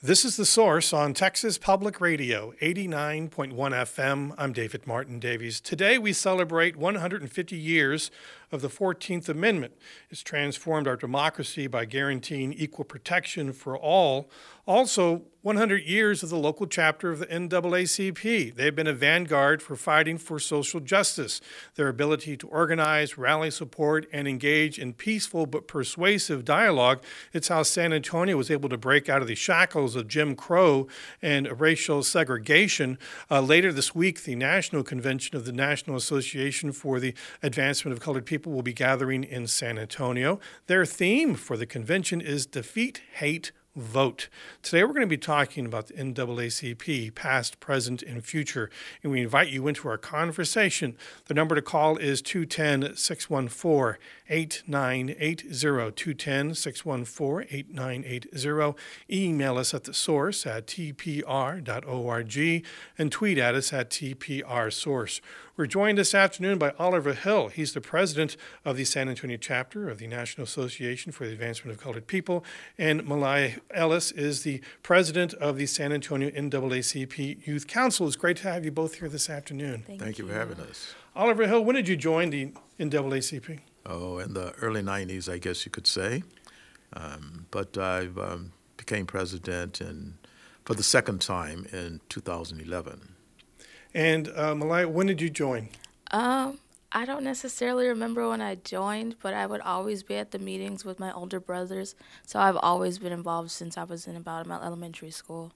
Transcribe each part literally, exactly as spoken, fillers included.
This is The Source on Texas Public Radio, eighty-nine point one F M. I'm David Martin Davies. Today we celebrate one hundred fifty years of the fourteenth Amendment. It's transformed our democracy by guaranteeing equal protection for all. Also, one hundred years of the local chapter of the N double A C P. They've been a vanguard for fighting for social justice. Their ability to organize, rally support, and engage in peaceful but persuasive dialogue. It's how San Antonio was able to break out of the shackles of Jim Crow and racial segregation. Uh, later this week, the National Convention of the National Association for the Advancement of Colored People will be gathering in San Antonio. Their theme for the convention is Defeat Hate, Vote. Today we're going to be talking about the N double A C P, past, present, and future, and we invite you into our conversation. The number to call is two one zero, six one four, eight nine eight zero, two one zero, six one four, eight nine eight zero. Email us at the source at t p r dot org and tweet at us at T P R Source. We're joined this afternoon by Oliver Hill. He's the president of the San Antonio chapter of the National Association for the Advancement of Colored People, and Malaya Ellis is the president of the San Antonio N double A C P Youth Council. It's great to have you both here this afternoon. Thank, Thank you you for having us. Oliver Hill, when did you join the N double A C P? Oh, in the early nineties, I guess you could say. Um, but I um, became president in, for the second time in two thousand eleven. And uh, Malaya, when did you join? Um, I don't necessarily remember when I joined, but I would always be at the meetings with my older brothers. So I've always been involved since I was in about my elementary school.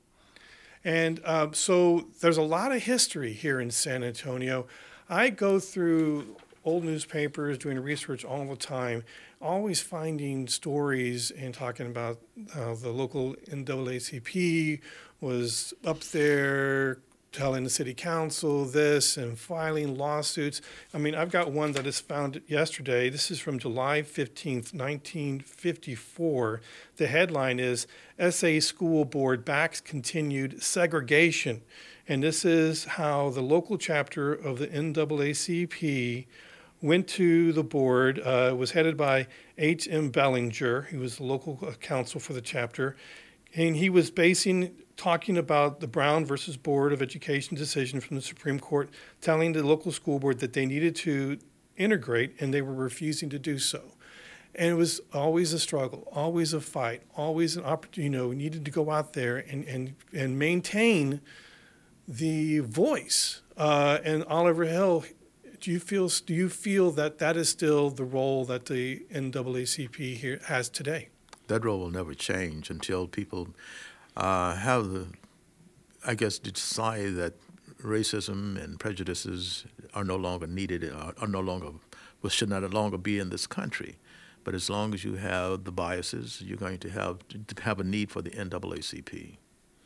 And uh, so there's a lot of history here in San Antonio. I go through old newspapers, doing research all the time, always finding stories and talking about uh, the local N double A C P was up there telling the city council this and filing lawsuits. I mean, I've got one that is found yesterday. This is from July fifteenth, nineteen fifty-four. The headline is, S A School Board Backs Continued Segregation. And this is how the local chapter of the N double A C P went to the board. Uh, it was headed by H M Bellinger. He was the local counsel for the chapter. And he was basing, talking about the Brown versus Board of Education decision from the Supreme Court, telling the local school board that they needed to integrate, and they were refusing to do so. And it was always a struggle, always a fight, always an opportunity, you know, we needed to go out there and, and, and maintain the voice. Uh, and Oliver Hill, do you feel do you feel that that is still the role that the N double A C P here has today? That role will never change until people uh, have the, I guess, decide that racism and prejudices are no longer needed, are, are no longer, well, should not longer be in this country. But as long as you have the biases, you're going to have to have a need for the N double A C P.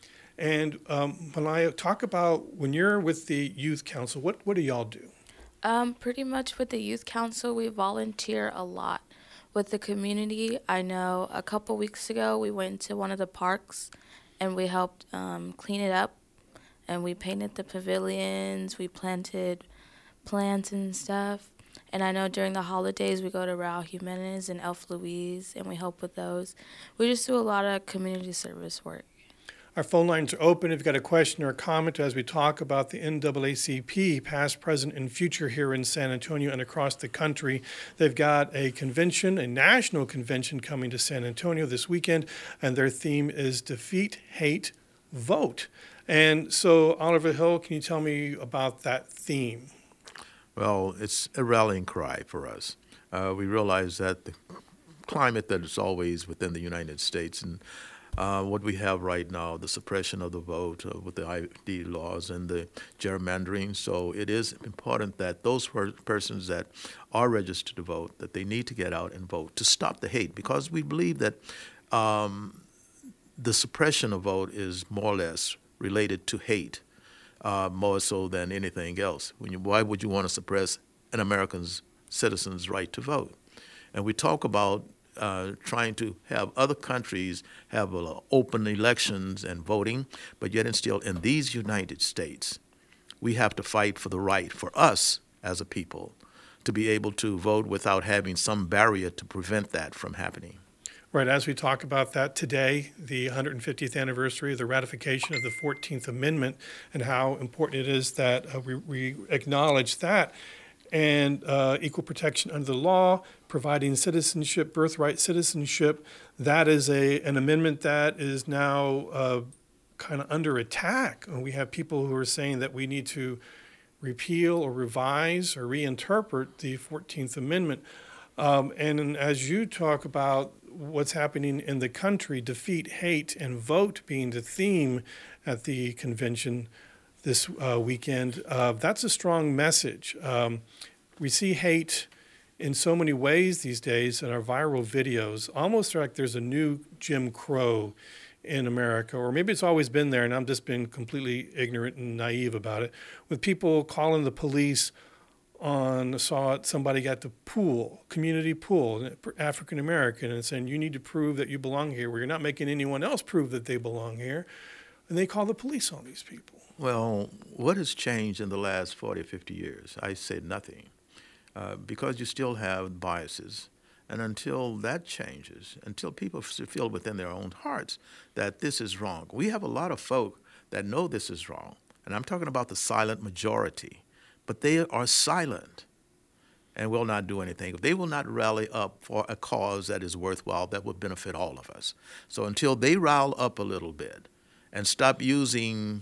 And um, Malaya, talk about when you're with the Youth Council, what, what do y'all do? Um, pretty much with the Youth Council, we volunteer a lot with the community. I know a couple weeks ago we went to one of the parks and we helped um, clean it up, and we painted the pavilions, we planted plants and stuff. And I know during the holidays we go to Raul Jimenez and Elf Louise and we help with those. We just do a lot of community service work. Our phone lines are open. If you've got a question or a comment as we talk about the N double A C P, past, present, and future here in San Antonio and across the country. They've got a convention, a national convention coming to San Antonio this weekend, and their theme is Defeat Hate, Vote. And so, Oliver Hill, can you tell me about that theme? Well, it's a rallying cry for us. Uh, we realize that the climate that is always within the United States and Uh, what we have right now, the suppression of the vote uh, with the I D laws and the gerrymandering. So it is important that those per- persons that are registered to vote, that they need to get out and vote to stop the hate, because we believe that um, the suppression of vote is more or less related to hate, uh, more so than anything else. When you, why would you want to suppress an American's citizen's right to vote? And we talk about Uh, trying to have other countries have uh, open elections and voting, but yet and still in these United States, we have to fight for the right for us as a people to be able to vote without having some barrier to prevent that from happening. Right, as we talk about that today, the one hundred fiftieth anniversary of the ratification of the fourteenth Amendment, and how important it is that uh, we, we acknowledge that, and uh, equal protection under the law, providing citizenship, birthright citizenship, that is a an amendment that is now uh, kind of under attack. And we have people who are saying that we need to repeal or revise or reinterpret the fourteenth Amendment. Um, and as you talk about what's happening in the country, defeat hate and vote being the theme at the convention this uh, weekend, uh, that's a strong message. Um, we see hate in so many ways these days in our viral videos, almost like there's a new Jim Crow in America, or maybe it's always been there and I'm just been completely ignorant and naive about it, with people calling the police on saw somebody at the pool, community pool, African American, and saying, you need to prove that you belong here, where you're not making anyone else prove that they belong here. And they call the police on these people. Well, what has changed in the last forty or fifty years? I say nothing, uh, because you still have biases. And until that changes, until people feel within their own hearts that this is wrong, we have a lot of folk that know this is wrong. And I'm talking about the silent majority. But they are silent and will not do anything. They will not rally up for a cause that is worthwhile, that would benefit all of us. So until they rile up a little bit and stop using,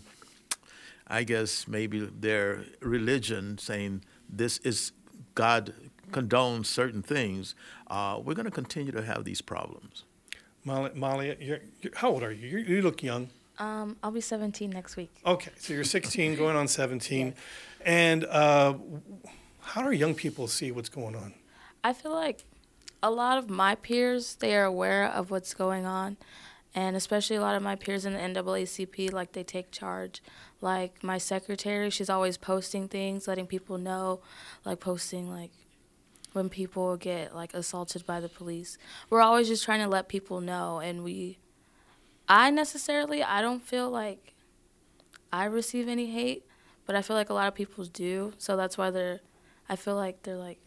I guess, maybe their religion, saying this is God condones certain things, uh, we're going to continue to have these problems. Molly, Molly you're, you're, how old are you? You're, you look young. Um, I'll be seventeen next week. Okay, so you're sixteen, going on seventeen. Yes. And uh, how do young people see what's going on? I feel like a lot of my peers, they are aware of what's going on. And especially a lot of my peers in the N double A C P, like, they take charge. Like, my secretary, she's always posting things, letting people know, like posting, like, when people get, like, assaulted by the police. We're always just trying to let people know. And we, I necessarily, I don't feel like I receive any hate, but I feel like a lot of people do. So that's why they're, I feel like they're, like,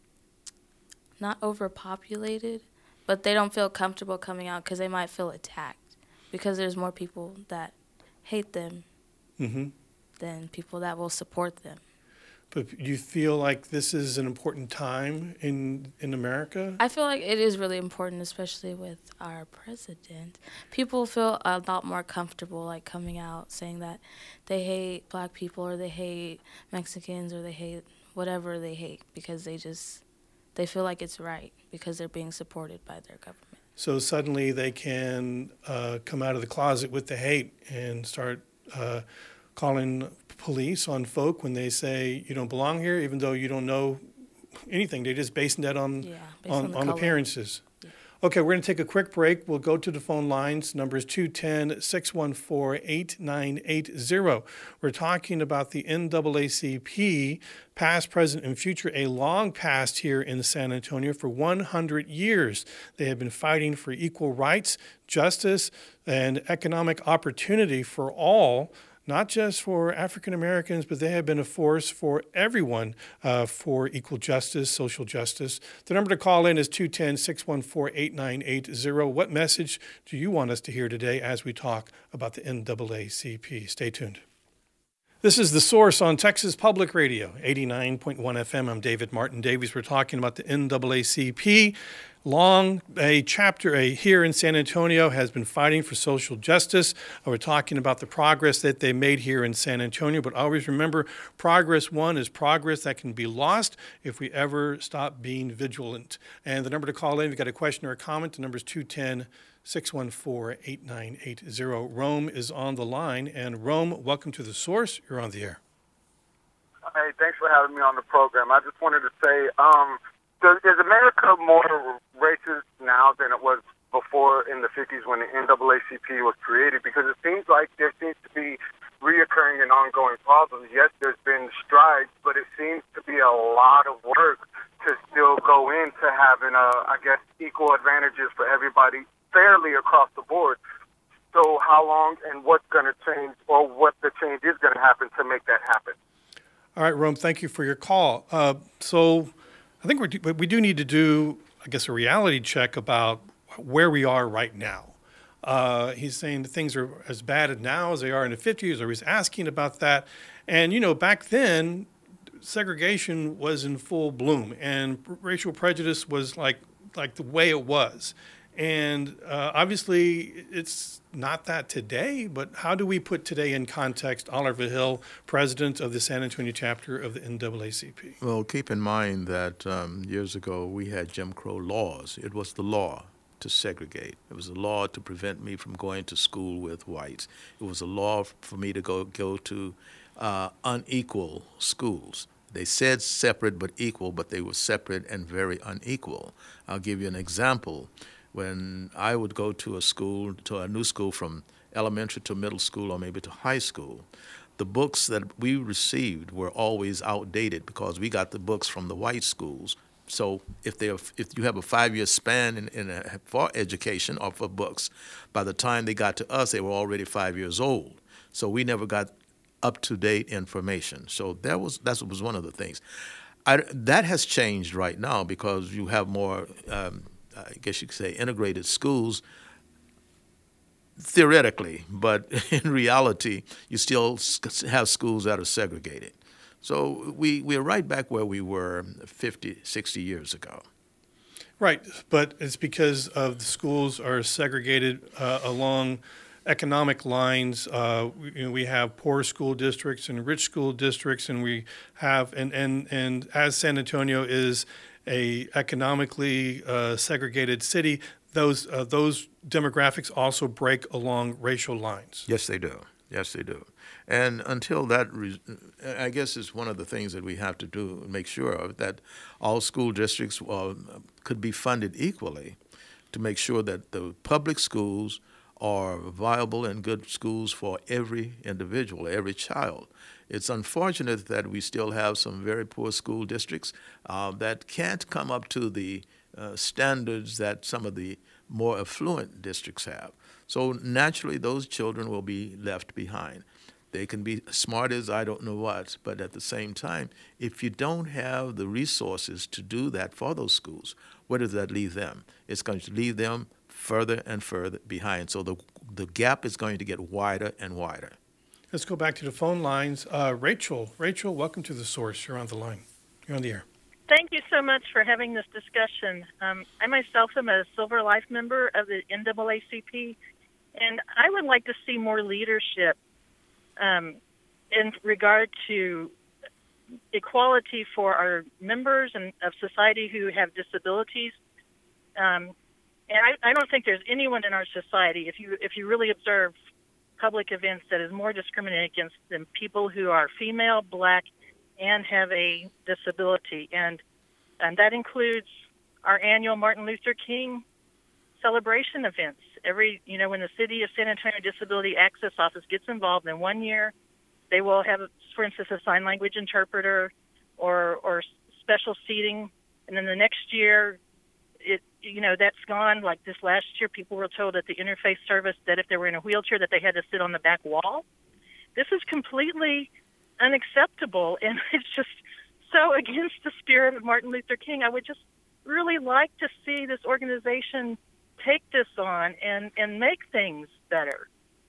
not overpopulated, but they don't feel comfortable coming out because they might feel attacked because there's more people that hate them mm-hmm. than people that will support them. But you feel like this is an important time in in America? I feel like it is really important, especially with our president. People feel a lot more comfortable, like, coming out saying that they hate black people or they hate Mexicans or they hate whatever they hate because they just, they feel like it's right because they're being supported by their government. So suddenly they can uh, come out of the closet with the hate and start uh, calling police on folk when they say you don't belong here, even though you don't know anything. They're just basing that on yeah, on, on, the on appearances. Yeah. Okay, we're going to take a quick break. We'll go to the phone lines. Number is two one zero, six one four, eight nine eight zero. We're talking about the N double A C P, past, present, and future, a long past here in San Antonio for one hundred years. They have been fighting for equal rights, justice, and economic opportunity for all, not just for African Americans, but they have been a force for everyone uh, for equal justice, social justice. The number to call in is two one zero, six one four, eight nine eight zero. What message do you want us to hear today as we talk about the N double A C P? Stay tuned. This is The Source on Texas Public Radio, eighty-nine point one F M. I'm David Martin Davies. We're talking about the N double A C P. Long, a chapter a, here in San Antonio has been fighting for social justice. We're talking about the progress that they made here in San Antonio, but always remember, progress one is progress that can be lost if we ever stop being vigilant. And the number to call in, if you've got a question or a comment, the number is two one zero, six one four, eight nine eight zero. Rome is on the line, and Rome, welcome to The Source. You're on the air. Hey, thanks for having me on the program. I just wanted to say, um, Does, is America more racist now than it was before in the fifties when the N double A C P was created? Because it seems like there seems to be reoccurring and ongoing problems. Yes, there's been strides, but it seems to be a lot of work to still go into having, uh, I guess, equal advantages for everybody fairly across the board. So how long and what's going to change, or what the change is going to happen to make that happen? All right, Rome, thank you for your call. Uh, so... I think we we do need to do, I guess, a reality check about where we are right now. Uh, he's saying that things are as bad now as they are in the fifties, or he's asking about that. And, you know, back then, segregation was in full bloom, and racial prejudice was like like the way it was. And uh, obviously, it's not that today, but how do we put today in context? Oliver Hill, president of the San Antonio chapter of the N double A C P. Well, keep in mind that um, years ago we had Jim Crow laws. It was the law to segregate. It was a law to prevent me from going to school with whites. It was a law for me to go, go to uh, unequal schools. They said separate but equal, but they were separate and very unequal. I'll give you an example. When I would go to a school, to a new school from elementary to middle school or maybe to high school, the books that we received were always outdated because we got the books from the white schools. So if they if you have a five-year span in, in a, for education or for books, by the time they got to us, they were already five years old. So we never got up-to-date information. So that was that was one of the things. I, that has changed right now because you have more, um, I guess you could say, integrated schools theoretically, but in reality, you still have schools that are segregated. So we, we're right back where we were fifty, sixty years ago. Right, but it's because of the schools are segregated uh, along economic lines. Uh, we, you know, we have poor school districts and rich school districts, and we have, and, and, and as San Antonio is a economically uh, segregated city, those uh, those demographics also break along racial lines. Yes, they do. Yes, they do. And until that, re- I guess it's one of the things that we have to do, make sure of, that all school districts uh, could be funded equally to make sure that the public schools are viable and good schools for every individual, every child. It's unfortunate that we still have some very poor school districts uh, that can't come up to the uh, standards that some of the more affluent districts have. So naturally, those children will be left behind. They can be smart as I don't know what, but at the same time, if you don't have the resources to do that for those schools, where does that leave them? It's going to leave them further and further behind. So the the gap is going to get wider and wider. Let's go back to the phone lines. Uh, Rachel, Rachel, welcome to The Source. You're on the line. You're on the air. Thank you so much for having this discussion. Um, I myself am a Silver Life member of the N double A C P, and I would like to see more leadership um, in regard to equality for our members and of society who have disabilities. Um, and I, I don't think there's anyone in our society, if you if you really observe public events, that is more discriminated against than people who are female, black, and have a disability. And and that includes our annual Martin Luther King celebration events. Every, you know, when the City of San Antonio Disability Access Office gets involved in one year, they will have, for instance, a sign language interpreter or or special seating. And then the next year, it you know, that's gone. Like this last year, people were told at the interface service that if they were in a wheelchair that they had to sit on the back wall. This is completely unacceptable, and it's just so against the spirit of Martin Luther King. I would just really like to see this organization take this on and, and make things better.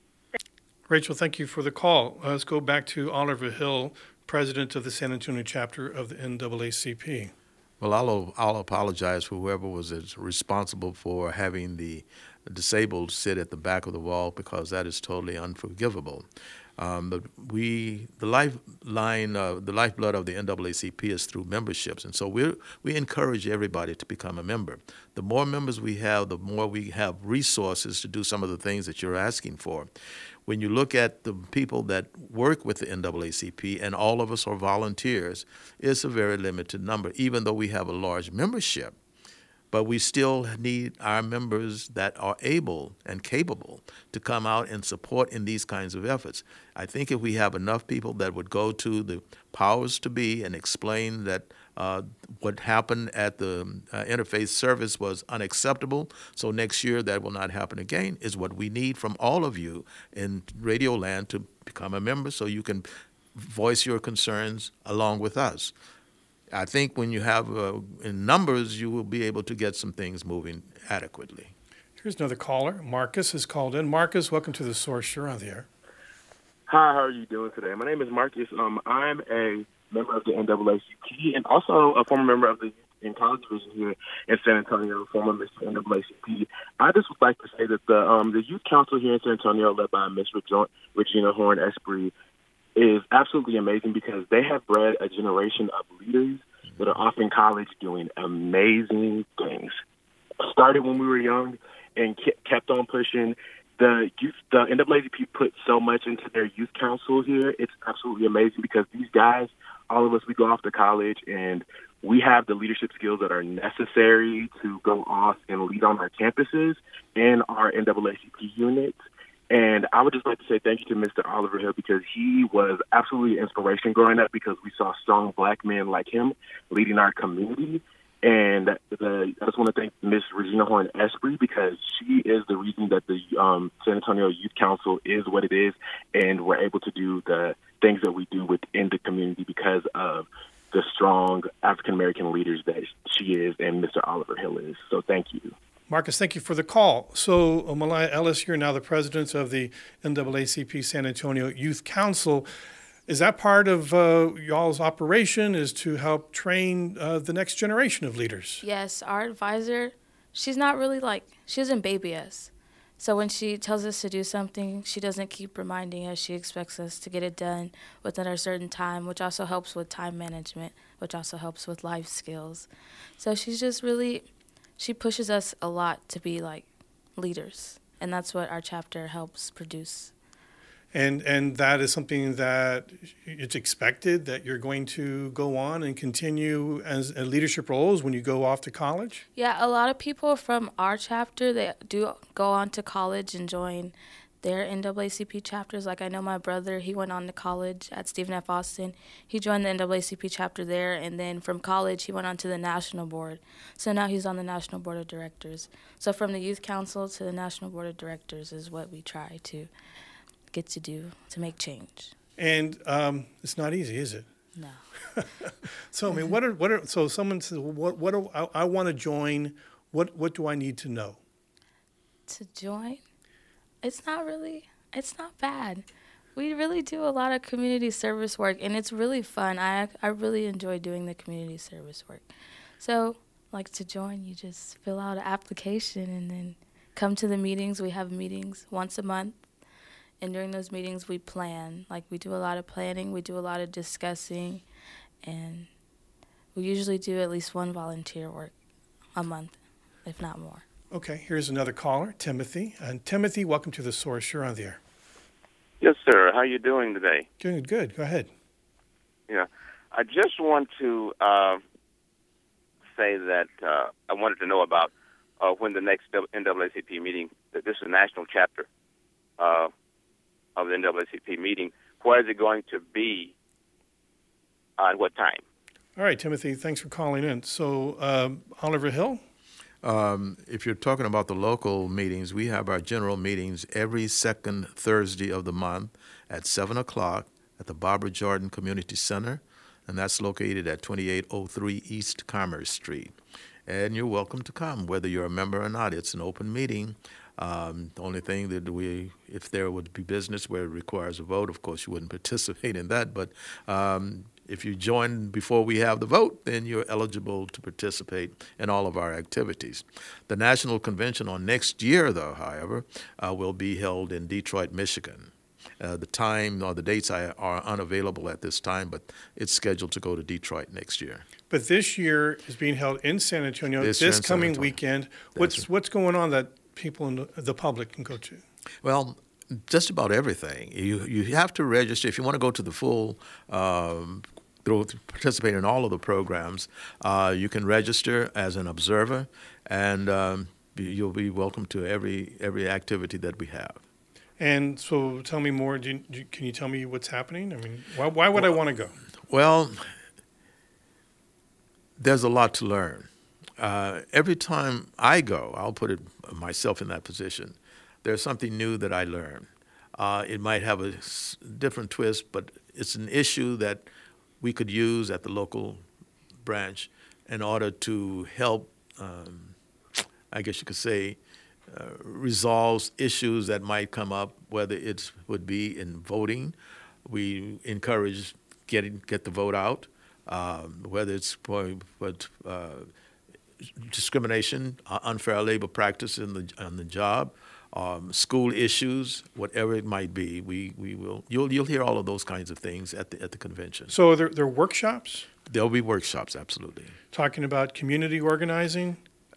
Rachel, thank you for the call. Uh, let's go back to Oliver Hill, president of the San Antonio chapter of the N double A C P. Well, I'll, I'll apologize for whoever was responsible for having the disabled sit at the back of the wall, because that is totally unforgivable. Um, but we, the lifeline, uh, the lifeblood of the N double A C P is through memberships, and so we we encourage everybody to become a member. The more members we have, the more we have resources to do some of the things that you're asking for. When you look at the people that work with the N double A C P, and all of us are volunteers, it's a very limited number, even though we have a large membership. But we still need our members that are able and capable to come out and support in these kinds of efforts. I think if we have enough people that would go to the powers to be and explain that uh, what happened at the uh, interfaith service was unacceptable, so next year that will not happen again, is what we need from all of you in Radio Land to become a member so you can voice your concerns along with us. I think when you have uh, in numbers, you will be able to get some things moving adequately. Here's another caller. Marcus has called in. Marcus, welcome to The Source. You're on the air. Hi, how are you doing today? My name is Marcus. Um, I'm a member of the N double A C P and also a former member of the in college division here in San Antonio, former Miss N double A C P. I just would like to say that the um, the youth council here in San Antonio, led by Miss Regina Horn Esprit, is absolutely amazing because they have bred a generation of leaders that are off in college doing amazing things. Started when we were young and kept on pushing. The youth, the N double A C P put so much into their youth council here. It's absolutely amazing because these guys, all of us, we go off to college and we have the leadership skills that are necessary to go off and lead on our campuses and our N double A C P units. And I would just like to say thank you to Mister Oliver Hill because he was absolutely an inspiration growing up because we saw strong black men like him leading our community. And the, I just want to thank Miss Regina Horn Esprit because she is the reason that the um, San Antonio Youth Council is what it is, and we're able to do the things that we do within the community because of the strong African-American leaders that she is and Mister Oliver Hill is. So thank you. Marcus, thank you for the call. So, uh, Malaya Ellis, you're now the president of the N double A C P San Antonio Youth Council. Is that part of uh, y'all's operation, is to help train uh, the next generation of leaders? Yes, our advisor, she's not really like, she doesn't baby us. So when she tells us to do something, she doesn't keep reminding us. She expects us to get it done within a certain time, which also helps with time management, which also helps with life skills. So she's just really, she pushes us a lot to be like leaders. And that's what our chapter helps produce. And and that is something that it's expected that you're going to go on and continue as uh, leadership roles when you go off to college? Yeah, a lot of people from our chapter, they do go on to college and join their N double A C P chapters. Like I know my brother, he went on to college at Stephen F. Austin. He joined the N double A C P chapter there, and then from college he went on to the national board. So now he's on the national board of directors. So from the youth council to the national board of directors is what we try to get to do to make change. And um, it's not easy, is it? No. So I mean, what are what are so someone says, what what do I, I want to join? What what do I need to know? To join? It's not really. It's not bad. We really do a lot of community service work, and it's really fun. I I really enjoy doing the community service work. So, like to join, you just fill out an application and then come to the meetings. We have meetings once a month. And during those meetings, we plan. Like, we do a lot of planning. We do a lot of discussing. And we usually do at least one volunteer work a month, if not more. Okay, here's another caller, Timothy. And Timothy, welcome to The Source. You're on the air. Yes, sir. How you doing today? Doing good. Go ahead. Yeah. I just want to uh, say that uh, I wanted to know about uh, when the next N double A C P meeting, this is a national chapter, uh, of the N double A C P meeting. Where is it going to be? Uh, at what time? All right, Timothy, thanks for calling in. So, um, Oliver Hill? Um, if you're talking about the local meetings, we have our general meetings every second Thursday of the month at seven o'clock at the Barbara Jordan Community Center, and that's located at twenty-eight oh three East Commerce Street. And you're welcome to come, whether you're a member or not. It's an open meeting. Um, the only thing that we, if there would be business where it requires a vote, of course you wouldn't participate in that. But um, if you join before we have the vote, then you're eligible to participate in all of our activities. The National Convention on next year, though, however, uh, will be held in Detroit, Michigan. Uh, the time or the dates are unavailable at this time, but it's scheduled to go to Detroit next year. But this year is being held in San Antonio This this, year in San coming Antonio. weekend. That's What's right. what's going on that people in the, the public can go to? Well, just about everything. You you have to register if you want to go to the full. Um, through, participate in all of the programs. Uh, you can register as an observer, and um, be, you'll be welcome to every every activity that we have. And so, tell me more. Do you, do you- can you tell me what's happening? I mean, why, why would I want to go? Well, there's a lot to learn. Uh, every time I go, I'll put it myself in that position, there's something new that I learn. Uh, it might have a s- different twist, but it's an issue that we could use at the local branch in order to help, um, I guess you could say, uh, resolves issues that might come up, whether it would be in voting. We encourage getting get the vote out, um, whether it's for, for uh, discrimination, uh, unfair labor practice in the on the job, um, school issues, whatever it might be. We we will you'll you'll hear all of those kinds of things at the at the convention. So there there are workshops There'll be workshops, absolutely. talking about community organizing,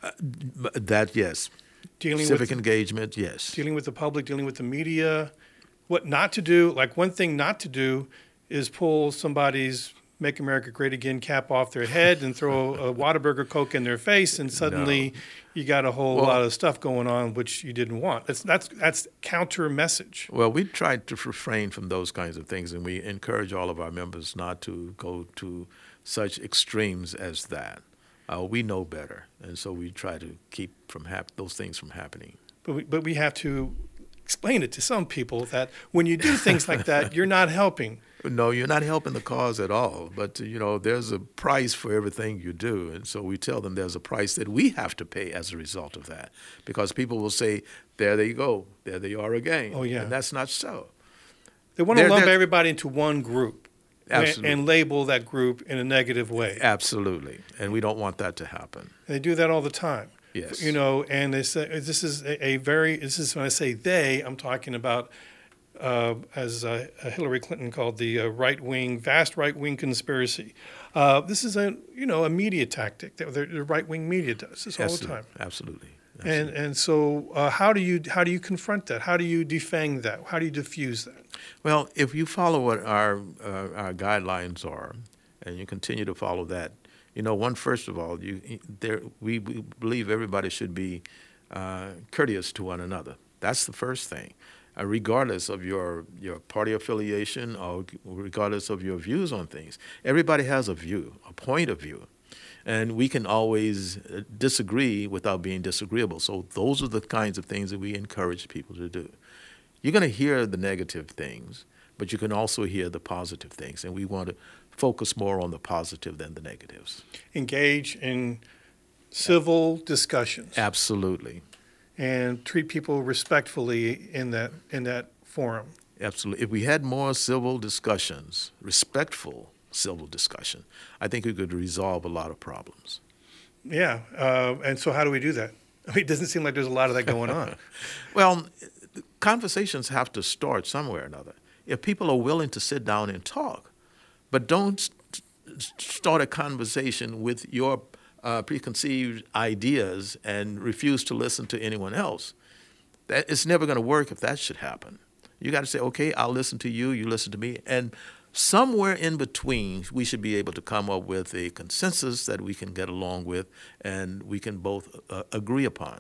That yes, dealing civic with engagement, yes. dealing with the public, dealing with the media. What not to do? Like one thing not to do is pull somebody's "Make America Great Again" cap off their head and throw a Whataburger Coke in their face, and suddenly No. you got a whole Well- lot of stuff going on which you didn't want. That's that's that's counter message. Well, we tried to refrain from those kinds of things, and we encourage all of our members not to go to such extremes as that. Uh, we know better, and so we try to keep from hap- those things from happening. But we, but we have to explain it to some people that when you do things like that, you're not helping. No, you're not helping the cause at all. But, you know, there's a price for everything you do. And so we tell them there's a price that we have to pay as a result of that. Because people will say, there they go, there they are again. Oh, yeah. And that's not so. They want to They're- lump they're- everybody into one group and, Absolutely. and label that group in a negative way. Absolutely. And we don't want that to happen. They do that all the time. Yes. You know, and they say this is a, a very. This is when I say they, I'm talking about, uh, as uh, Hillary Clinton called the uh, right wing, vast right wing conspiracy. Uh, this is a you know a media tactic that the, the right wing media does this all the Absolutely. time. Absolutely. And and so uh, how do you how do you confront that? How do you defang that? How do you diffuse that? Well, if you follow what our uh, our guidelines are, and you continue to follow that, you know, one first of all, you there we, we believe everybody should be uh, courteous to one another. That's the first thing, uh, regardless of your your party affiliation or regardless of your views on things. Everybody has a view, a point of view. And we can always disagree without being disagreeable. So those are the kinds of things that we encourage people to do. You're going to hear the negative things, but you can also hear the positive things. And we want to focus more on the positive than the negatives. Engage in civil discussions Absolutely. and treat people respectfully in that in that forum. Absolutely. If we had more civil discussions, respectful civil discussion, I think we could resolve a lot of problems. Yeah, uh, and so how do we do that? I mean, it doesn't seem like there's a lot of that going on. Well, conversations have to start somewhere or another. If people are willing to sit down and talk, but don't st- start a conversation with your uh, preconceived ideas and refuse to listen to anyone else, that it's never going to work if that should happen. You got to say, okay, I'll listen to you, you listen to me, and somewhere in between, we should be able to come up with a consensus that we can get along with and we can both uh, agree upon.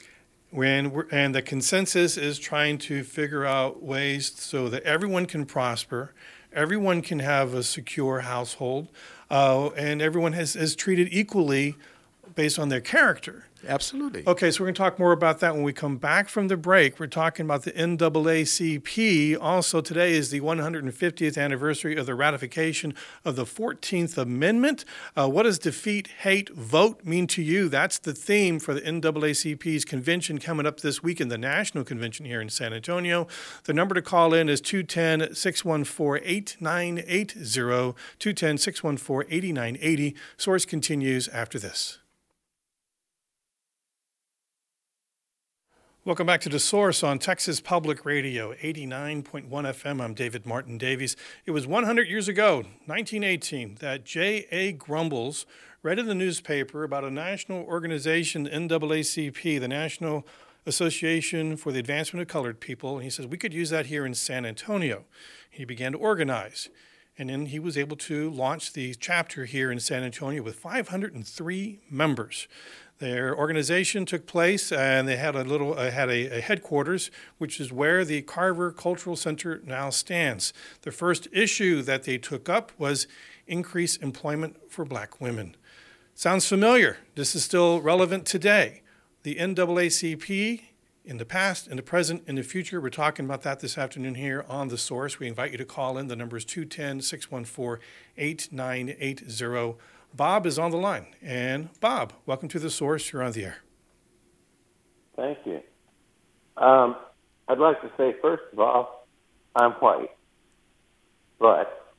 When we're, and the consensus is trying to figure out ways so that everyone can prosper, everyone can have a secure household, uh, and everyone has, is treated equally based on their character. Absolutely. Okay, so we're going to talk more about that when we come back from the break. We're talking about the N double A C P. Also, today is the one hundred fiftieth anniversary of the ratification of the fourteenth Amendment. Uh, what does defeat, hate, vote mean to you? That's the theme for the N double A C P's convention coming up this week in the National Convention here in San Antonio. The number to call in is two one zero, six one four, eight nine eight zero, two one zero, six one four, eight nine eight zero. Source continues after this. Welcome back to The Source on Texas Public Radio, eighty-nine point one F M. I'm David Martin Davies. It was one hundred years ago, nineteen eighteen, that J A. Grumbles read in the newspaper about a national organization, the N double A C P, the National Association for the Advancement of Colored People. And he says, we could use that here in San Antonio. He began to organize. And then he was able to launch the chapter here in San Antonio with five hundred three members. Their organization took place, and they had a little uh, had a, a headquarters, which is where the Carver Cultural Center now stands. The first issue that they took up was increase employment for black women. Sounds familiar. This is still relevant today. The N double A C P, in the past, in the present, in the future, we're talking about that this afternoon here on The Source. We invite you to call in. The number is two one zero, six one four, eight nine eight zero. Bob is on the line. And Bob, welcome to The Source. You're on the air. Thank you. Um, I'd like to say, first of all, I'm white, but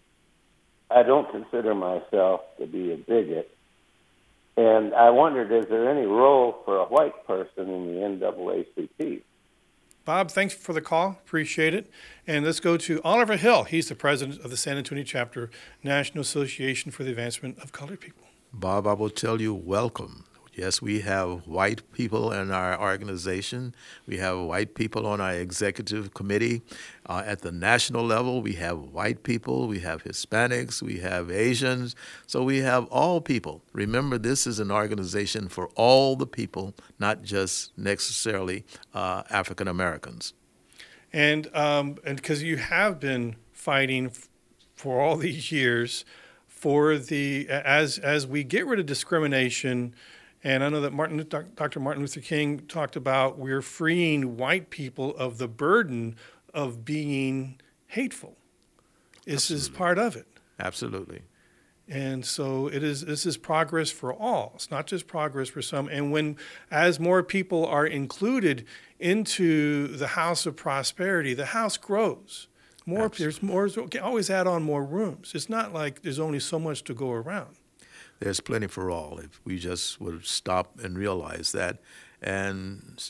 I don't consider myself to be a bigot. And I wondered, is there any role for a white person in the N double A C P? Bob, thanks for the call. Appreciate it. And let's go to Oliver Hill. He's the president of the San Antonio chapter, National Association for the Advancement of Colored People. Bob, I will tell you, welcome. Yes, we have white people in our organization. We have white people on our executive committee. Uh, at the national level, we have white people, we have Hispanics, we have Asians. So we have all people. Remember, this is an organization for all the people, not just necessarily uh, African Americans. And um, and because you have been fighting f- for all these years for the as as we get rid of discrimination. And I know that Martin, Doctor Martin Luther King talked about we're freeing white people of the burden of being hateful. This Absolutely. Is part of it. Absolutely. And so it is. This is progress for all. It's not just progress for some. And when, as more people are included into the House of Prosperity, the house grows. More. Absolutely. There's more. Always add on more rooms. It's not like there's only so much to go around. There's plenty for all if we just would stop and realize that and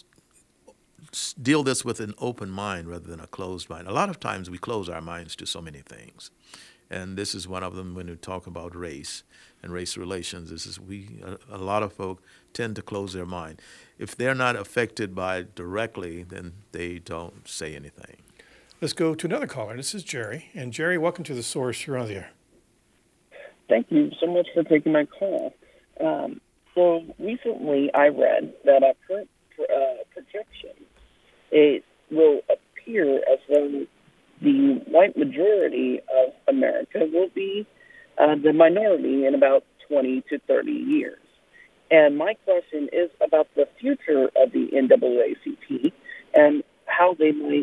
deal this with an open mind rather than a closed mind. A lot of times we close our minds to so many things. And this is one of them when we talk about race and race relations. This is we a, a lot of folk tend to close their mind. If they're not affected by it directly, then they don't say anything. Let's go to another caller. This is Jerry. And Jerry, welcome to The Source. You're on the air. Thank you so much for taking my call. Um, so recently I read that our current uh, projections, it will appear as though the white majority of America will be uh, the minority in about twenty to thirty years. And my question is about the future of the N double A C P and how they might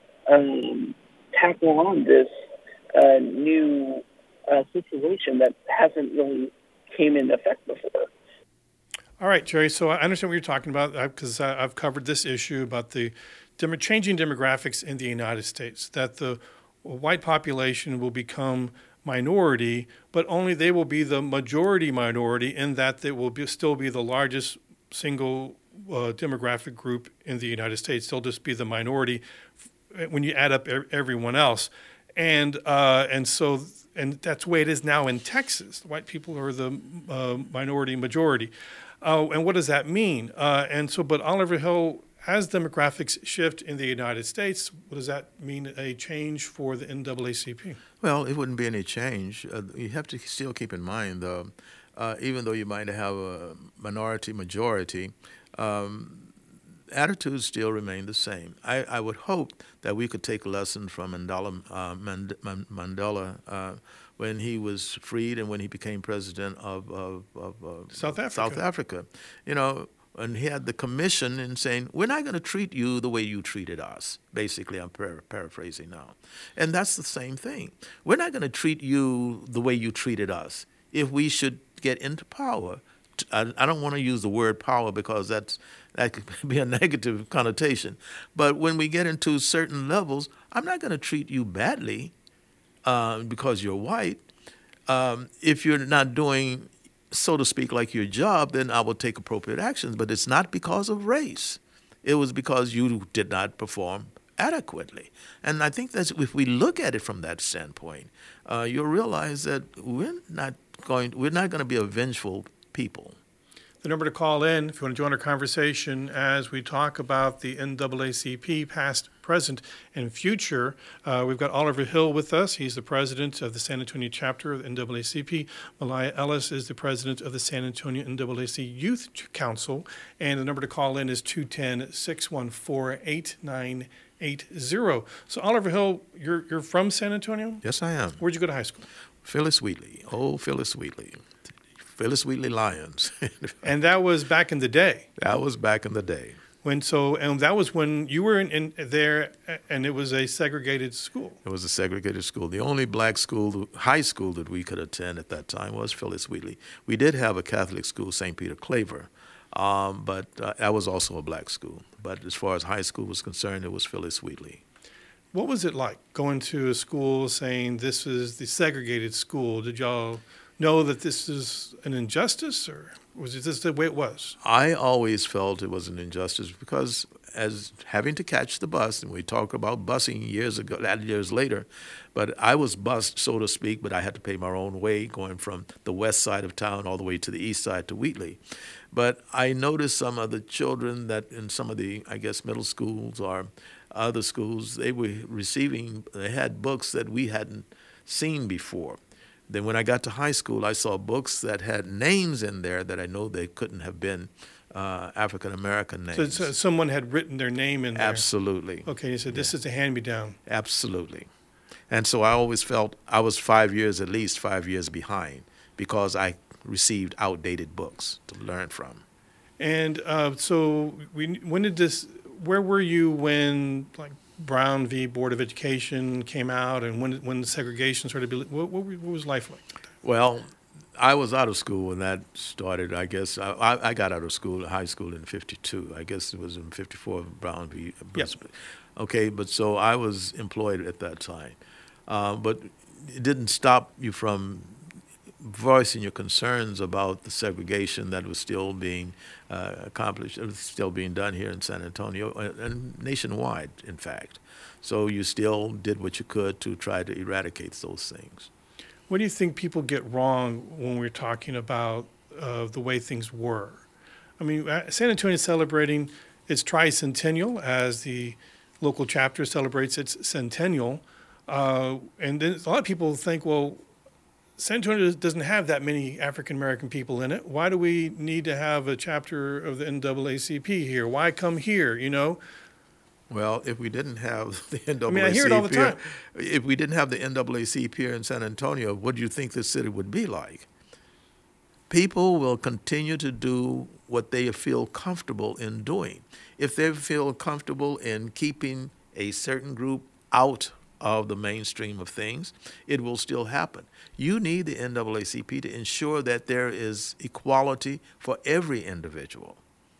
um, tackle on this uh, new Uh, situation that hasn't really came into effect before. All right, Jerry. So I understand what you're talking about because I've covered this issue about the dem- changing demographics in the United States, that the white population will become minority, but only they will be the majority minority in that they will be, still be the largest single uh, demographic group in the United States. They'll just be the minority when you add up er- everyone else. And uh, and so and that's the way it is now in Texas. White people are the uh, minority majority. Uh, and what does that mean? Uh, and so, but Oliver Hill, as demographics shift in the United States, what does that mean? A change for the N double A C P? Well, it wouldn't be any change. Uh, you have to still keep in mind, though, uh, even though you might have a minority majority. Um, attitudes still remain the same. I, I would hope that we could take a lesson from Mandela, uh, Mand- Mandela uh, when he was freed and when he became president of, of, of uh, South Africa. South Africa. You know, and he had the commission in saying, we're not going to treat you the way you treated us. Basically, I'm par- paraphrasing now. And that's the same thing. We're not going to treat you the way you treated us. If we should get into power, I, I don't want to use the word power because that's that could be a negative connotation. But when we get into certain levels, I'm not going to treat you badly uh, because you're white. Um, if you're not doing, so to speak, like your job, then I will take appropriate actions. But it's not because of race. It was because you did not perform adequately. And I think that if we look at it from that standpoint, uh, you'll realize that we're not going, we're not going to be a vengeful people. The number to call in if you want to join our conversation as we talk about the N double A C P, past, present, and future. Uh, we've got Oliver Hill with us. He's the president of the San Antonio chapter of the N double A C P. Malaya Ellis is the president of the San Antonio N double A C Youth Council. And the number to call in is two one zero, six one four, eight nine eight zero. So Oliver Hill, you're you're from San Antonio? Yes, I am. Where'd you go to high school? Phyllis Wheatley. Oh, Phyllis Wheatley. Phyllis Wheatley Lions. And that was back in the day. That was back in the day. When so, and that was when you were in, in there, and it was a segregated school. It was a segregated school. The only black school, high school that we could attend at that time was Phyllis Wheatley. We did have a Catholic school, Saint Peter Claver, Um, but uh, that was also a black school. But as far as high school was concerned, it was Phyllis Wheatley. What was it like going to a school saying this is the segregated school? Did y'all know that this is an injustice, or was it just the way it was? I always felt it was an injustice because as having to catch the bus, and we talk about busing years ago, years later, but I was bused, so to speak, but I had to pay my own way going from the west side of town all the way to the east side to Wheatley. But I noticed some of the children that in some of the, I guess, middle schools or other schools, they were receiving, they had books that we hadn't seen before. Then when I got to high school, I saw books that had names in there that I know they couldn't have been uh, African-American names. So, so someone had written their name in there. Absolutely. Okay, you said this yeah. is a hand-me-down. Absolutely. And so I always felt I was five years, at least five years behind, because I received outdated books to learn from. And uh, so we, when did this, where were you when, like, Brown v. Board of Education came out, and when when the segregation started? What, what, what was life like? Well, I was out of school when that started. I guess I, I got out of school, high school, in fifty-two. I guess it was in fifty-four. Brown v. Yep. Okay, but so I was employed at that time, uh, but it didn't stop you from voicing your concerns about the segregation that was still being uh, accomplished, it was still being done here in San Antonio and nationwide, in fact. So you still did what you could to try to eradicate those things. What do you think people get wrong when we're talking about uh, the way things were? I mean, San Antonio is celebrating its tricentennial as the local chapter celebrates its centennial. Uh, and then a lot of people think, well, San Antonio doesn't have that many African-American people in it. Why do we need to have a chapter of the N double A C P here? Why come here, you know? Well, if we didn't have the N double A C P, I mean, I hear it all the time. If we didn't have the N double A C P here in San Antonio, what do you think this city would be like? People will continue to do what they feel comfortable in doing. If they feel comfortable in keeping a certain group out of the mainstream of things, it will still happen. You need the N double A C P to ensure that there is equality for every individual.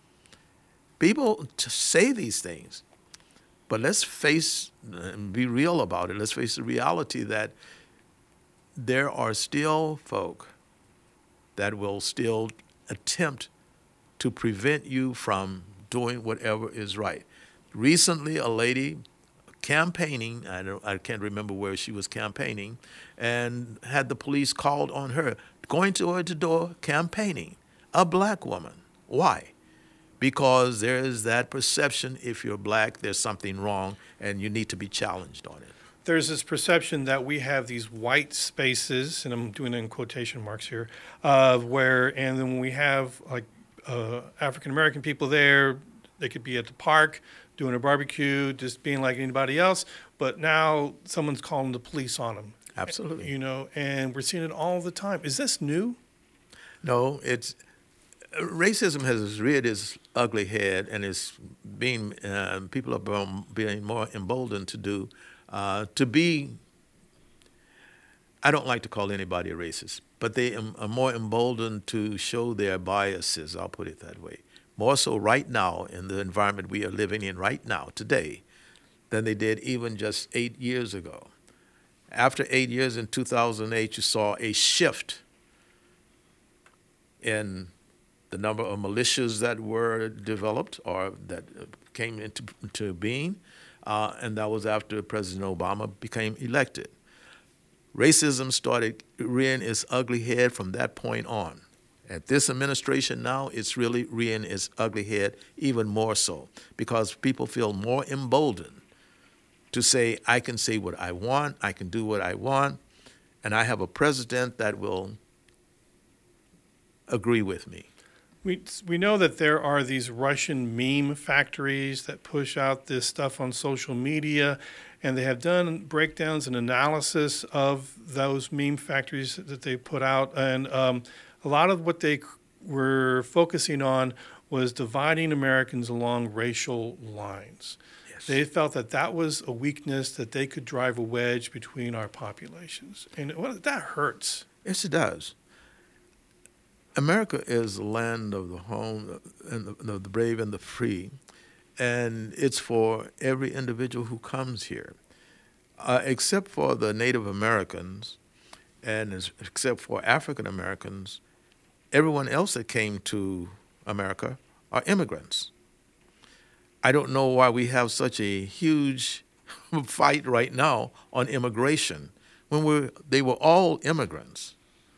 People say these things, but let's face and be real about it. Let's face the reality that there are still folk that will still attempt to prevent you from doing whatever is right. Recently, a lady campaigning, I, don't, I can't remember where she was campaigning, and had the police called on her, going door to door campaigning, a black woman. Why? Because there is that perception, if you're black, there's something wrong, and you need to be challenged on it. There's this perception that we have these white spaces, and I'm doing it in quotation marks here, uh, where, and then when we have like uh, African-American people there, they could be at the park, doing a barbecue, just being like anybody else, but now someone's calling the police on them. Absolutely. You know, and we're seeing it all the time. Is this new? No, it's racism has reared its ugly head, and it's being uh, people are being more emboldened to do uh, to be. I don't like to call anybody a racist, but they are more emboldened to show their biases. I'll put it that way. More so right now in the environment we are living in right now, today, than they did even just eight years ago. After eight years in two thousand eight, you saw a shift in the number of militias that were developed or that came into, into being, uh, and that was after President Obama became elected. Racism started rearing its ugly head from that point on. At this administration now, it's really rearing its ugly head even more so because people feel more emboldened to say, I can say what I want, I can do what I want, and I have a president that will agree with me. We we know that there are these Russian meme factories that push out this stuff on social media, and they have done breakdowns and analysis of those meme factories that they put out, and um, a lot of what they were focusing on was dividing Americans along racial lines. Yes. They felt that that was a weakness, that they could drive a wedge between our populations. And well, that hurts. Yes, it does. America is the land of the home and the, the brave and the free, and it's for every individual who comes here, uh, except for the Native Americans and as, except for African Americans. Everyone else that came to America are immigrants. I don't know why we have such a huge fight right now on immigration when we're, they were all immigrants.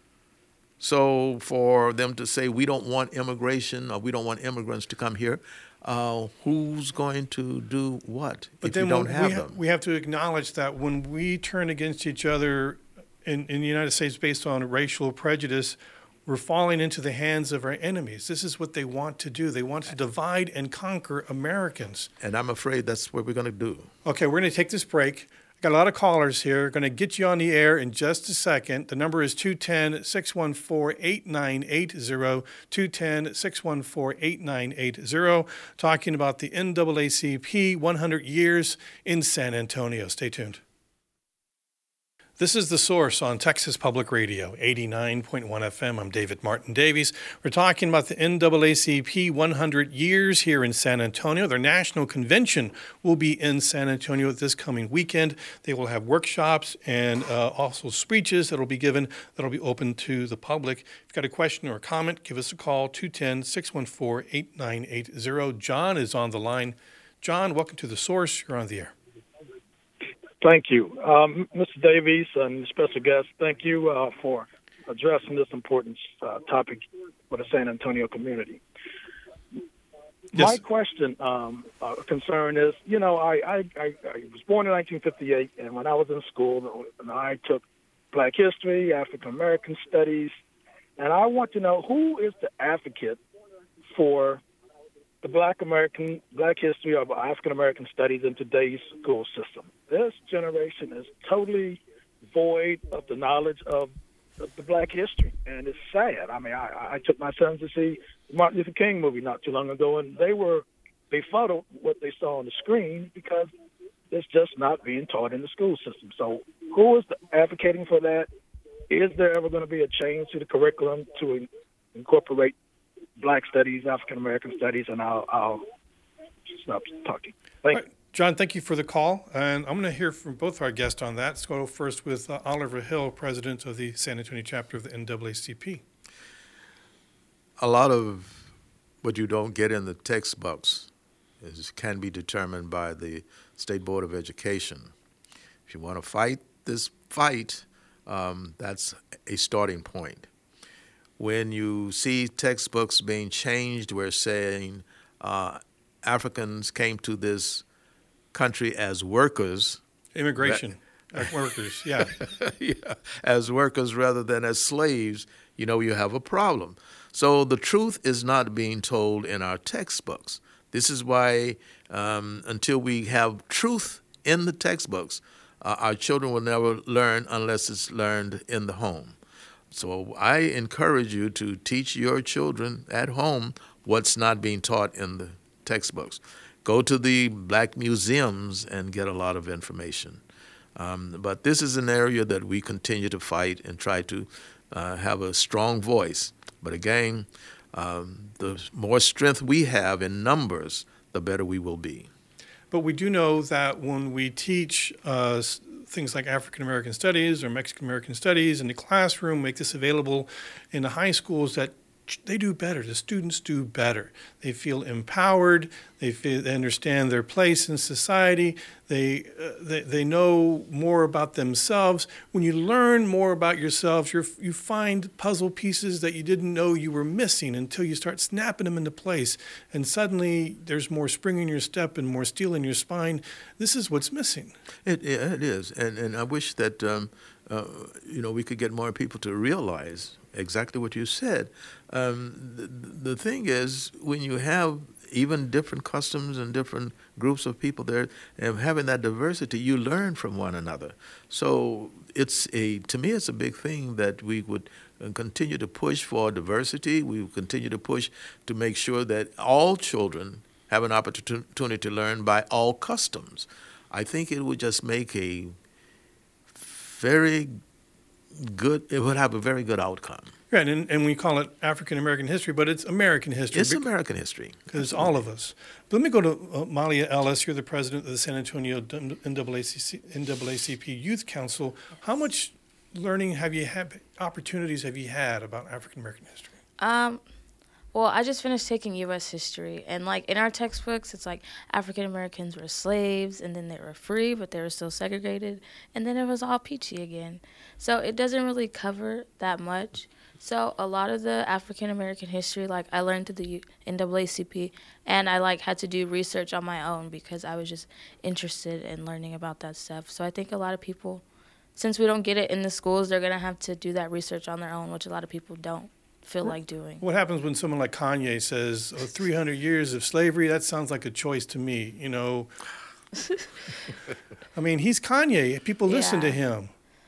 So for them to say we don't want immigration or we don't want immigrants to come here, uh, who's going to do what but if then you don't we have ha- them? We have to acknowledge that when we turn against each other in, in the United States based on racial prejudice, we're falling into the hands of our enemies. This is what they want to do. They want to divide and conquer Americans. And I'm afraid that's what we're going to do. Okay, we're going to take this break. I got a lot of callers here. Going to get you on the air in just a second. The number is two one zero, six one four, eight nine eight zero, two one zero, six one four, eight nine eight zero, talking about the N double A C P one hundred years in San Antonio. Stay tuned. This is The Source on Texas Public Radio, eighty-nine point one F M. I'm David Martin Davies. We're talking about the N double A C P one hundred years here in San Antonio. Their national convention will be in San Antonio this coming weekend. They will have workshops and uh, also speeches that will be given that will be open to the public. If you've got a question or a comment, give us a call, two one zero, six one four, eight nine eight zero. John is on the line. John, welcome to The Source. You're on the air. Thank you. Um, Mister Davies and special guest, thank you uh, for addressing this important uh, topic for the San Antonio community. Yes. My question, um, uh, concern is, you know, I, I, I, I was born in nineteen fifty-eight, and when I was in school, I took Black History, African American Studies, and I want to know who is the advocate for the Black American, Black history of African American studies in today's school system. This generation is totally void of the knowledge of, of the Black history, and it's sad. I mean, I, I took my sons to see the Martin Luther King movie not too long ago, and they were befuddled what they saw on the screen because it's just not being taught in the school system. So, who is the, advocating for that? Is there ever going to be a change to the curriculum to in, incorporate Black studies, African American studies, and I'll, I'll stop talking. Thank Right. John, thank you for the call. And I'm going to hear from both our guests on that. Let's go first with uh, Oliver Hill, president of the San Antonio chapter of the N double A C P. A lot of what you don't get in the textbooks is, can be determined by the State Board of Education. If you want to fight this fight, um, that's a starting point. When you see textbooks being changed, we're saying uh, Africans came to this country as workers. Immigration, that, workers, yeah. yeah. As workers rather than as slaves, you know, you have a problem. So the truth is not being told in our textbooks. This is why um, until we have truth in the textbooks, uh, our children will never learn unless it's learned in the home. So I encourage you to teach your children at home what's not being taught in the textbooks. Go to the Black museums and get a lot of information. Um, but this is an area that we continue to fight and try to uh, have a strong voice. But again, um, the more strength we have in numbers, the better we will be. But we do know that when we teach uh, things like African American studies or Mexican American studies in the classroom, make this available in the high schools, that they do better. The students do better. They feel empowered. They feel, they understand their place in society. They, uh, they they know more about themselves. When you learn more about yourselves, you you find puzzle pieces that you didn't know you were missing until you start snapping them into place. And suddenly there's more spring in your step and more steel in your spine. This is what's missing. It, it is. And, and I wish that, um, uh, you know, we could get more people to realize exactly what you said. Um, the, the thing is, when you have even different customs and different groups of people there, and having that diversity, you learn from one another. So it's a, to me, it's a big thing that we would continue to push for diversity. We will continue to push to make sure that all children have an opportunity to learn by all customs. I think it would just make a very good, it would have a very good outcome. Right, and, and we call it African American history, but it's American history. It's American history. Because all of us. But let me go to uh, Malia Ellis. You're the president of the San Antonio N double A C P Youth Council. How much learning have you had, opportunities have you had about African American history? Um, well, I just finished taking U S history, and like in our textbooks, it's like African Americans were slaves, and then they were free, but they were still segregated, and then it was all peachy again. So it doesn't really cover that much. So a lot of the African American history, like I learned through the N double A C P, and I like had to do research on my own because I was just interested in learning about that stuff. So I think a lot of people, since we don't get it in the schools, they're gonna have to do that research on their own, which a lot of people don't feel like doing. What happens when someone like Kanye says, oh, three hundred years of slavery? That sounds like a choice to me, you know. I mean, he's Kanye. People listen Yeah. to him.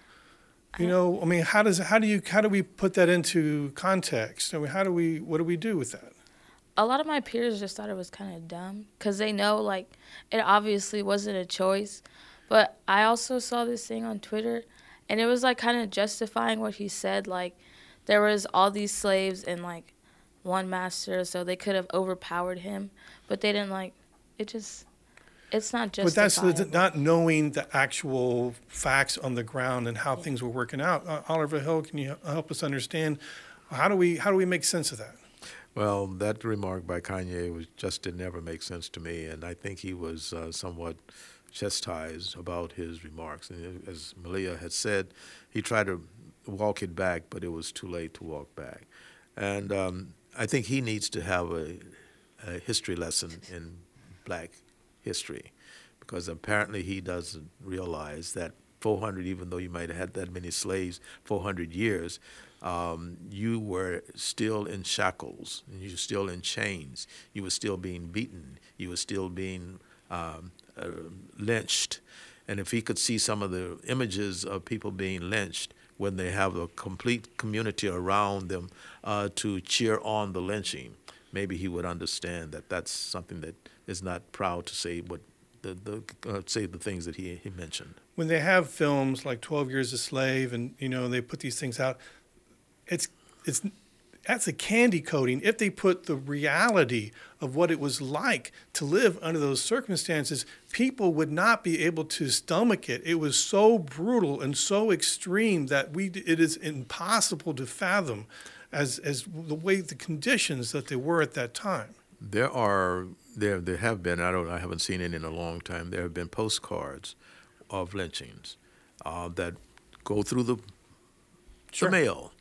You know, I mean, how does how do you how do we put that into context? I mean, how do we what do we do with that? A lot of my peers just thought it was kind of dumb because they know, like, it obviously wasn't a choice. But I also saw this thing on Twitter, and it was, like, kind of justifying what he said. Like, there was all these slaves and, like, one master, so they could have overpowered him. But they didn't, like, it just, it's not But that's justifiable. the- not knowing the actual facts on the ground and how things were working out. Uh, Oliver Hill, can you help us understand how do we how do we make sense of that? Well, that remark by Kanye was just did never make sense to me, and I think he was uh, somewhat chastised about his remarks. And as Malia had said, he tried to walk it back, but it was too late to walk back. And um, I think he needs to have a, a history lesson in black history, because apparently he doesn't realize that four hundred, even though you might have had that many slaves, four hundred years, um, you were still in shackles, you were still in chains, you were still being beaten, you were still being um, uh, lynched. And if he could see some of the images of people being lynched when they have a complete community around them uh, to cheer on the lynching, maybe he would understand that that's something that is not proud to say what the, the uh, say the things that he, he mentioned. When they have films like twelve Years a Slave and, you know, they put these things out, it's it's that's a candy coating. If they put the reality of what it was like to live under those circumstances, people would not be able to stomach it. It was so brutal and so extreme that we it is impossible to fathom as as the way the conditions that they were at that time. There are there there have been I don't I haven't seen it in a long time. There have been postcards of lynchings uh, that go through the, Sure. the mail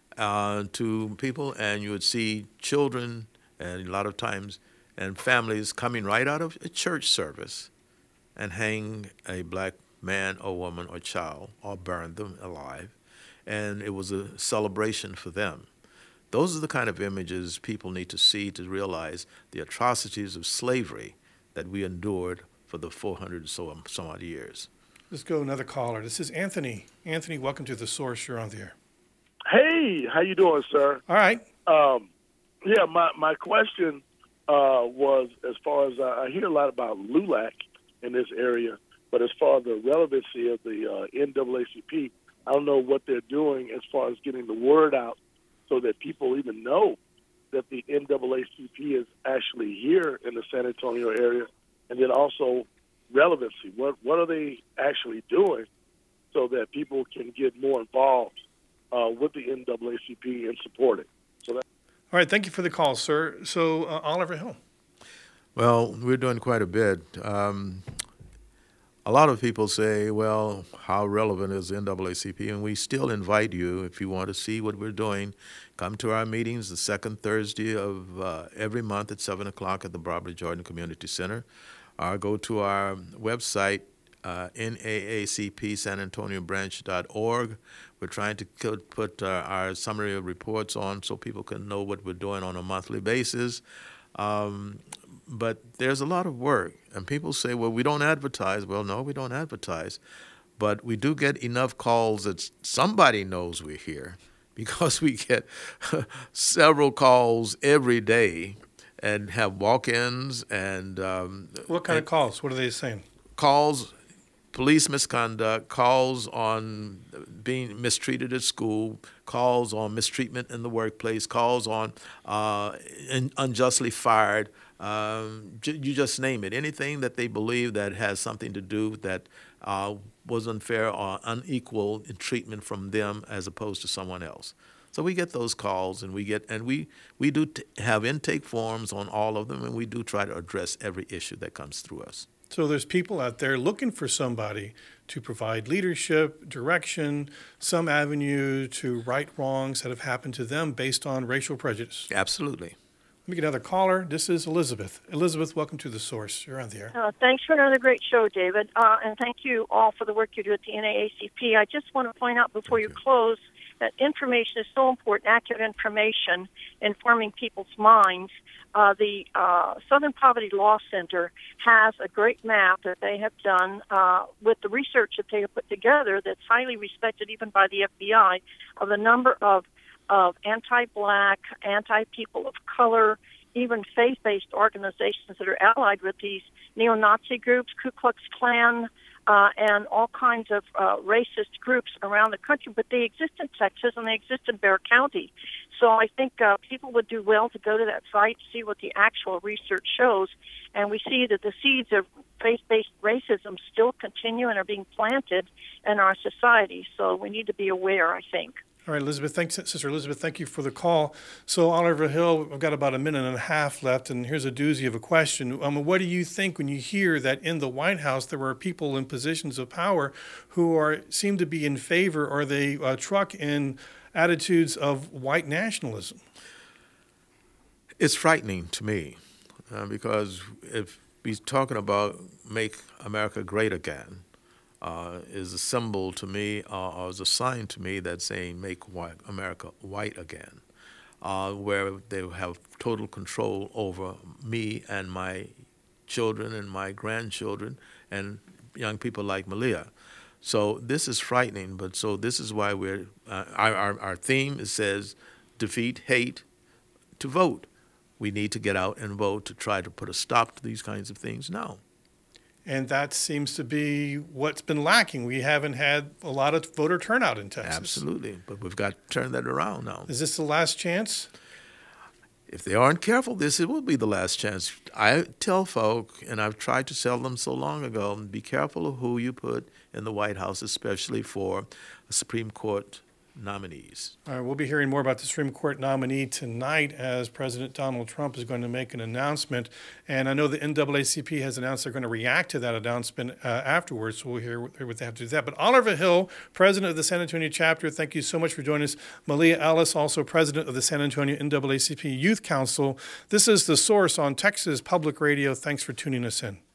uh, to people, and you would see children and a lot of times and families coming right out of a church service and hang a black man or woman or child or burn them alive, and it was a celebration for them. Those are the kind of images people need to see to realize the atrocities of slavery that we endured for the four hundred so some odd years. Let's go another caller. This is Anthony. Anthony, welcome to The Source. You're on the air. Hey, how you doing, sir? All right. Um, yeah, my my question uh, was as far as uh, I hear a lot about LULAC in this area, but as far as the relevancy of the uh, N double A C P, I don't know what they're doing as far as getting the word out so that people even know that the N double A C P is actually here in the San Antonio area, and then also relevancy. What what are they actually doing so that people can get more involved uh, with the N double A C P and support it? So that. All right. Thank you for the call, sir. So, uh, Oliver Hill. Well, we're doing quite a bit. Um, a lot of people say, well, how relevant is the N double A C P? And we still invite you, if you want to see what we're doing, come to our meetings the second Thursday of uh, every month at seven o'clock at the Barbara Jordan Community Center. Or go to our website, uh, N double A C P San Antonio branch dot org. We're trying to put uh, our summary of reports on so people can know what we're doing on a monthly basis. Um, but there's a lot of work. And people say, well, we don't advertise. Well, no, we don't advertise. But we do get enough calls that somebody knows we're here, because we get several calls every day and have walk-ins and um, What kind and of calls? What are they saying? calls police misconduct, calls on being mistreated at school, calls on mistreatment in the workplace, calls on uh, in, unjustly fired. Um, j- you just name it. Anything that they believe that has something to do that uh, was unfair or unequal in treatment from them as opposed to someone else. So we get those calls, and we get and we we do t- have intake forms on all of them, and we do try to address every issue that comes through us. So there's people out there looking for somebody to provide leadership, direction, some avenue to right wrongs that have happened to them based on racial prejudice. Absolutely. Let me get another caller. This is Elizabeth. Elizabeth, welcome to The Source. You're on the air. Uh, thanks for another great show, David. Uh, and thank you all for the work you do at the N double A C P. I just want to point out before you close that information is so important, accurate information, informing people's minds. Uh, the uh, Southern Poverty Law Center has a great map that they have done uh, with the research that they have put together that's highly respected even by the F B I of the number of, of anti-black, anti-people of color, even faith-based organizations that are allied with these neo-Nazi groups, Ku Klux Klan, uh, and all kinds of uh, racist groups around the country. But they exist in Texas and they exist in Bexar County. So I think uh, people would do well to go to that site, see what the actual research shows, and we see that the seeds of faith-based racism still continue and are being planted in our society. So we need to be aware, I think. All right, Elizabeth, thanks, Sister Elizabeth, thank you for the call. So, Oliver Hill, we've got about a minute and a half left, and here's a doozy of a question. Um, what do you think when you hear that in the White House there are people in positions of power who are seem to be in favor, or they uh, truck in attitudes of white nationalism? It's frightening to me uh, because if we're talking about make America great again, Uh, is a symbol to me, uh, or is a sign to me that's saying make white America white again, uh, where they have total control over me and my children and my grandchildren and young people like Malia. So this is frightening, but so this is why we're, uh, our, our, our theme is, says defeat hate to vote. We need to get out and vote to try to put a stop to these kinds of things now. And that seems to be what's been lacking. We haven't had a lot of voter turnout in Texas. Absolutely, but we've got to turn that around now. Is this the last chance? If they aren't careful, this it will be the last chance. I tell folk, and I've tried to tell them so long ago, be careful of who you put in the White House, especially for Supreme Court nominees. All right, we'll be hearing more about the Supreme Court nominee tonight as President Donald Trump is going to make an announcement. And I know the N double A C P has announced they're going to react to that announcement uh, afterwards, so we'll hear what they have to do that. But Oliver Hill, president of the San Antonio chapter, thank you so much for joining us. Malia Ellis, also president of the San Antonio N double A C P Youth Council. This is The Source on Texas Public Radio. Thanks for tuning us in.